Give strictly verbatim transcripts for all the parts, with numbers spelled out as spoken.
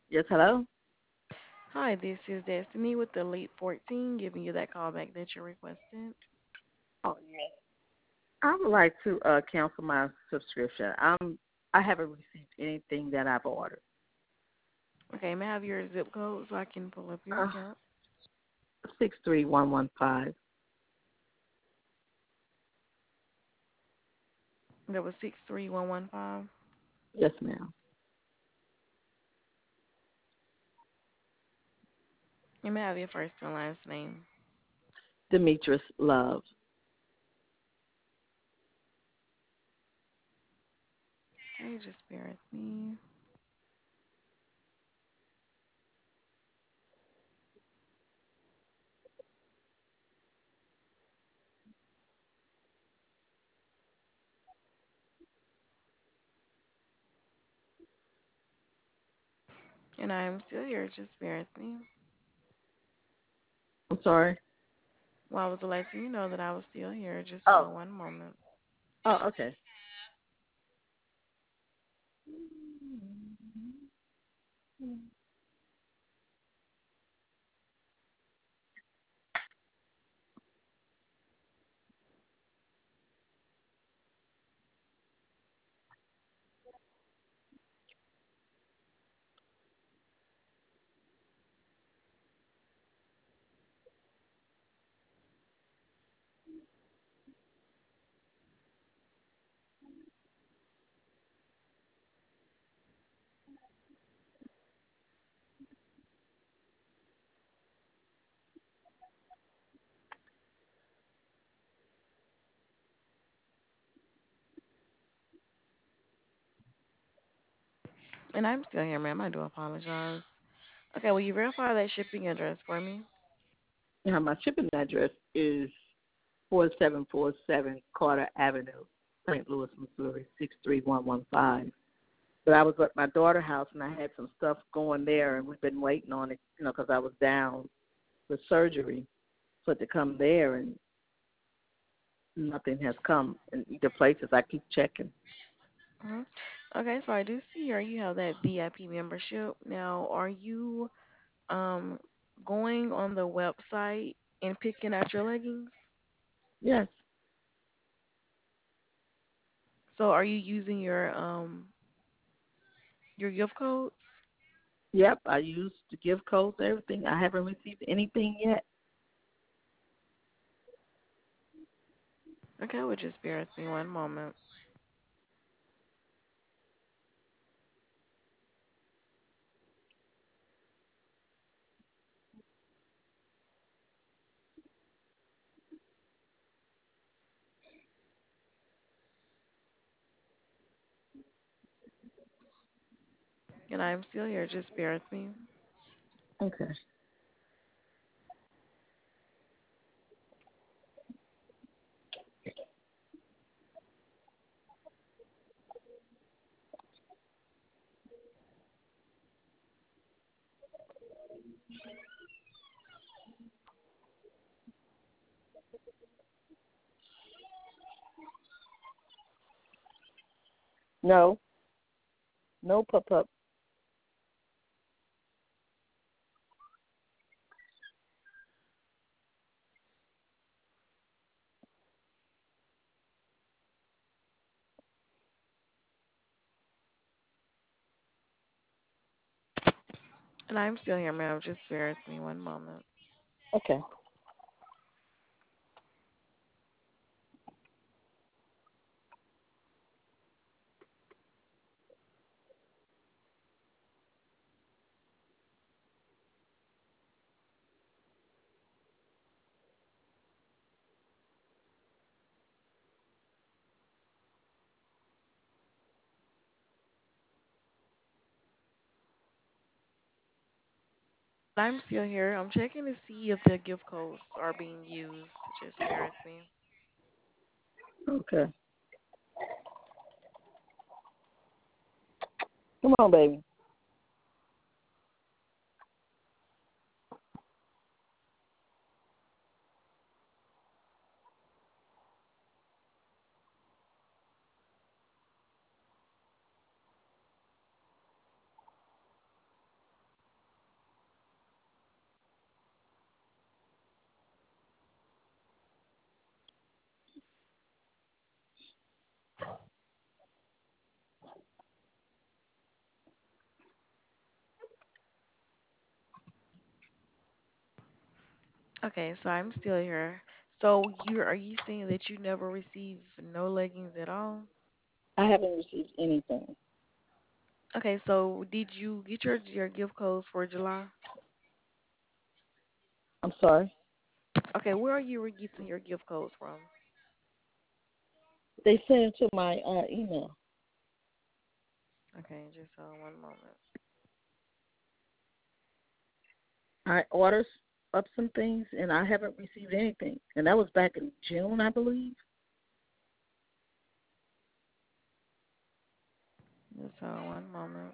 Yes, hello? Hi, this is Destiny with the Elite fourteen, giving you that call back that you requested. Oh, yeah. I would like to uh, cancel my subscription. I'm, I haven't received anything that I've ordered. Okay, may I have your zip code so I can pull up your Uh, account? six three one one five. That was six three one one five. Yes, ma'am. And may I have your first and last name? Demetrius Love. Okay, just bear with me. And I am still here, just bear with me. I'm sorry. Well, I was letting you know that I was still here, just Oh, for one moment. oh, okay. And I'm still here, ma'am. I do apologize. Okay, will you verify that shipping address for me? Now, my shipping address is four seven four seven Carter Avenue, Saint Louis, Missouri, six three one one five. But I was at my daughter's house, and I had some stuff going there, and we've been waiting on it, you know, because I was down with surgery. So to come there, and nothing has come in either places. I keep checking. hmm Okay, so I do see here you have that V I P membership. Now, are you um going on the website and picking out your leggings? Yes. So are you using your um your gift codes? Yep, I used the gift codes, everything. I haven't received anything yet. Okay, well just bear with me one moment. And I'm still here, just bear with me. Okay. No, no pop up. And I'm still here, ma'am, just bear with me one moment. Okay. I'm still here. I'm checking to see if the gift codes are being used. Just bear with me. Okay. Come on, baby. Okay, so I'm still here. So you are you saying that you never received no leggings at all? I haven't received anything. Okay, so did you get your your gift codes for July? I'm sorry. Okay, where are you getting your gift codes from? They sent it to my uh, email. Okay, just uh, one moment. I ordered up some things, and I haven't received anything. And that was back in June, I believe. Just uh, one moment.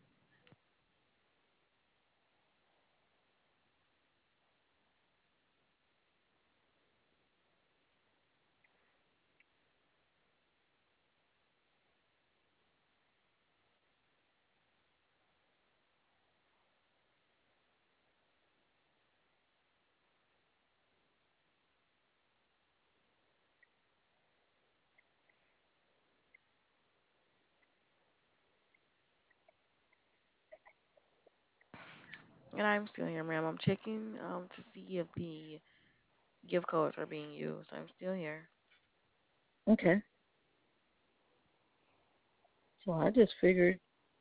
And I'm still here, ma'am. I'm checking um to see if the gift codes are being used. I'm still here. Okay. So I just figured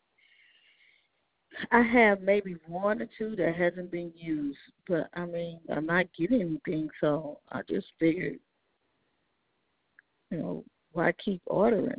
I have maybe one or two that hasn't been used, but I mean, I'm not getting anything, so I just figured, you know, why keep ordering?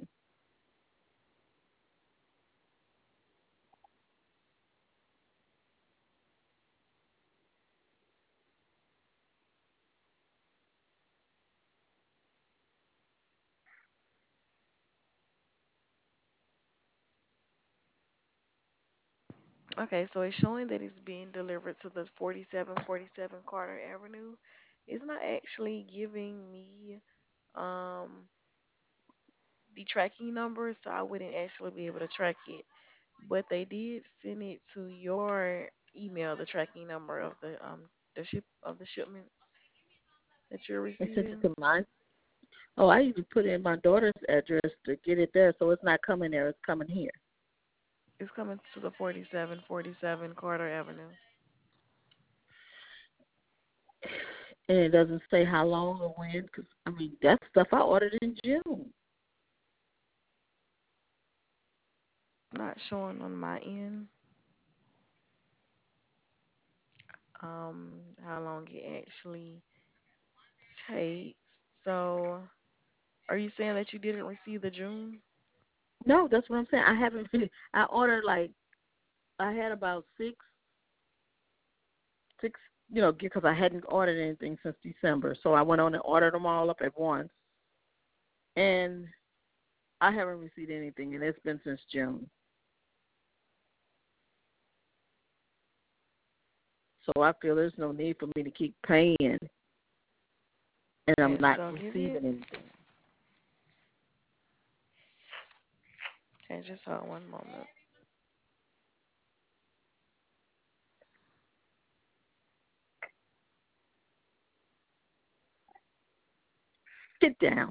Okay, so it's showing that it's being delivered to the forty-seven forty-seven Carter Avenue. It's not actually giving me um the tracking number, so I wouldn't actually be able to track it. But they did send it to your email, the tracking number of the um the ship of the shipment that you're They sent it receiving. to mine. Oh, I even put in my daughter's address to get it there, so it's not coming there. It's coming here. It's coming to the forty-seven forty-seven Carter Avenue. And it doesn't say how long or when, because, I mean, that stuff I ordered in June. Not showing on my end um how long it actually takes. So, are you saying that you didn't receive the June? No, that's what I'm saying. I haven't really, I ordered like, I had about six, six, you know, because I hadn't ordered anything since December. So I went on and ordered them all up at once. And I haven't received anything, and it's been since June. So I feel there's no need for me to keep paying, and I'm Okay, not so give receiving it. anything. Okay, just hold one moment. Sit down.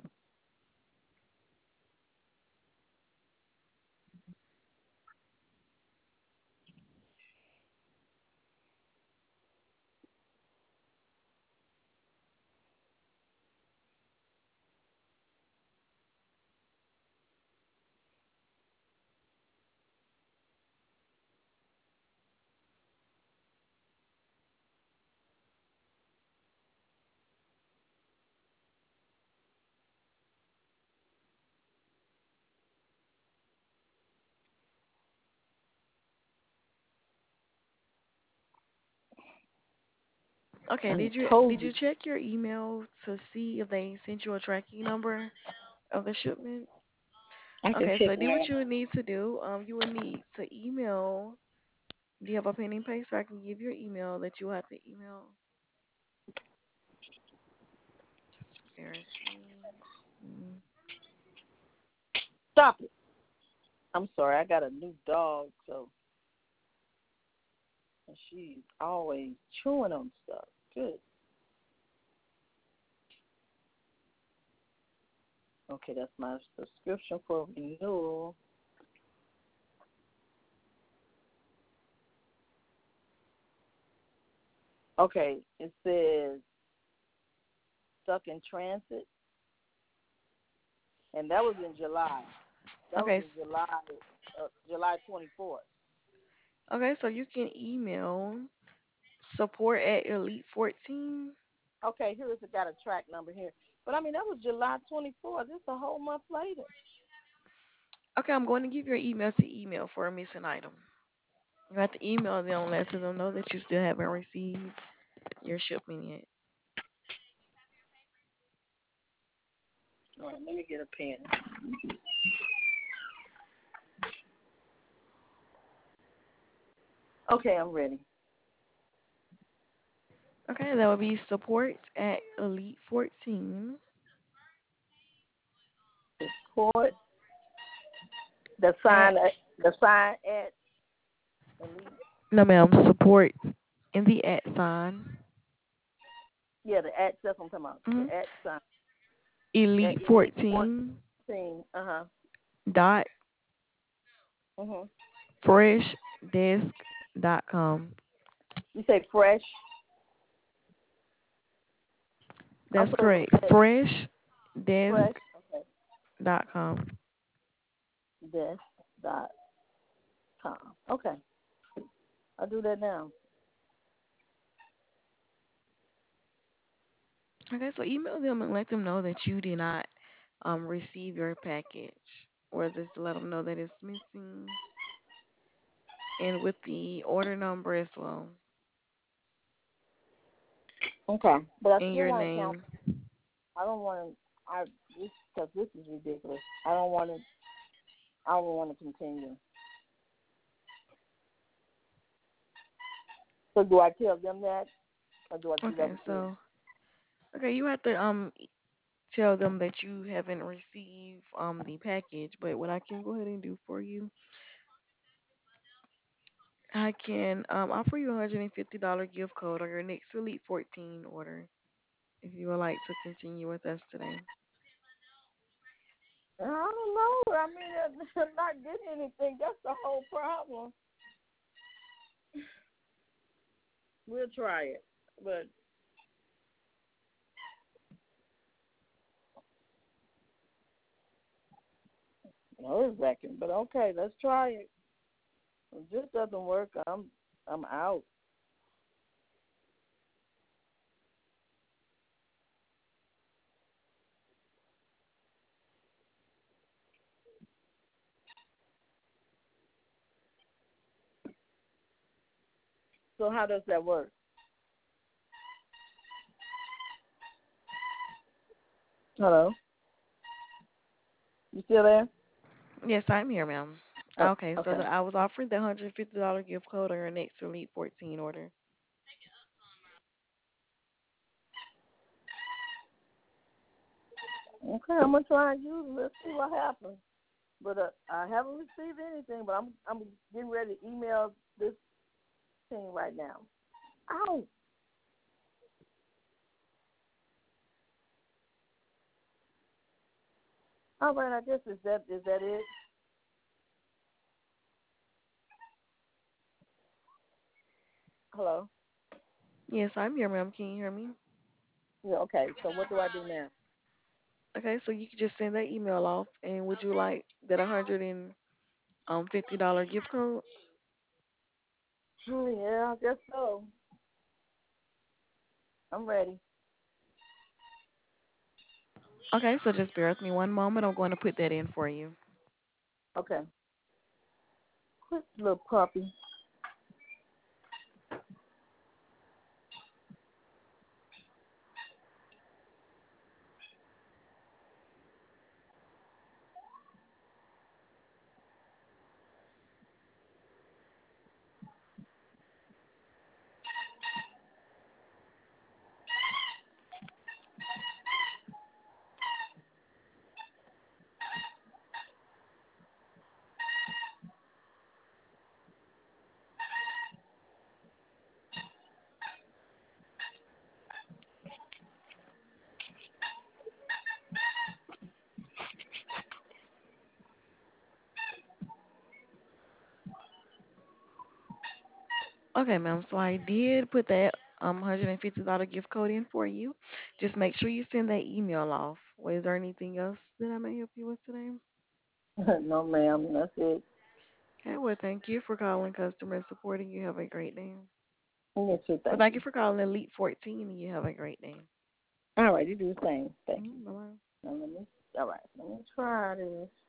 Okay, I did you told did you. you check your email to see if they sent you a tracking number of the shipment? I can Okay, check so do now. what you would need to do. Um, you would need to email. Do you have a pen and paper so I can give your email that you have to email? Just bear with me. Mm. Stop it. I'm sorry. I got a new dog, so she's always chewing on stuff. Good. Okay, that's my subscription for renewal. Okay, it says stuck in transit, and that was in July. That was Okay. in July, uh, July twenty fourth. Okay, so you can email support at elite fourteen. Okay, here it's got a track number here, but I mean that was July twenty fourth. It's a whole month later. Okay, I'm going to give your email to email for a missing item. You have to email them, let them know that you still haven't received your shipment yet. All right, let me get a pen. Okay, I'm ready. Okay, that would be support at elite fourteen. Support the At sign at the sign at Elite. no, ma'am. Support in the at sign. Yeah, the at that's what I'm talking about. Mm-hmm. The at sign at Elite Elite fourteen fourteen. Uh huh. dot Mhm. freshdesk dot com. You say fresh. I'm That's supposed correct. to say fresh. freshdesk Okay. dot com. Desk dot com. Okay. I'll do that now. Okay, so email them and let them know that you did not um receive your package, or just to let them know that it's missing, and with the order number as well, Okay. But I and still your want to count. name. I don't want to. I this because this is ridiculous. I don't want to. I don't want to continue. So do I tell them that, or do I do that Okay, with you? so okay, you have to um tell them that you haven't received um the package, but what I can go ahead and do for you, I can um offer you a hundred and fifty dollar gift code on your next Elite fourteen order if you would like to continue with us today. I don't know. I mean, I'm not getting anything. That's the whole problem. We'll try it, but nerve wracking. But okay, let's try it. If this doesn't work, I'm I'm out. So how does that work? Hello, you still there? Yes, I'm here, ma'am. Oh, Okay, so okay. the, I was offered the one hundred fifty dollar gift code on your next Elite fourteen order. Okay, I'm gonna try and use it. Let's see what happens. But uh, I haven't received anything. But I'm I'm getting ready to email this thing right now. Ow! All right, I guess is that is that it? Hello. Yes, I'm here, ma'am. Can you hear me? Yeah. Okay. So what do I do now? Okay, so you can just send that email off, and would you like that one hundred fifty dollar gift code? Hmm, yeah, I guess so. I'm ready. Okay, so just bear with me one moment. I'm going to put that in for you. Okay. Quick little puppy. Okay, ma'am. So I did put that um one hundred fifty dollars gift code in for you. Just make sure you send that email off. Well, is there anything else that I may help you with today? No, ma'am. That's it. Okay, well, thank you for calling customer and supporting. You have a great day. Yes, sir. Well, Thank thank you. you for calling Elite fourteen, and you have a great day. All right, you do the same. Thank you. Mm-hmm, bye bye. Now let me. All right, let me try this.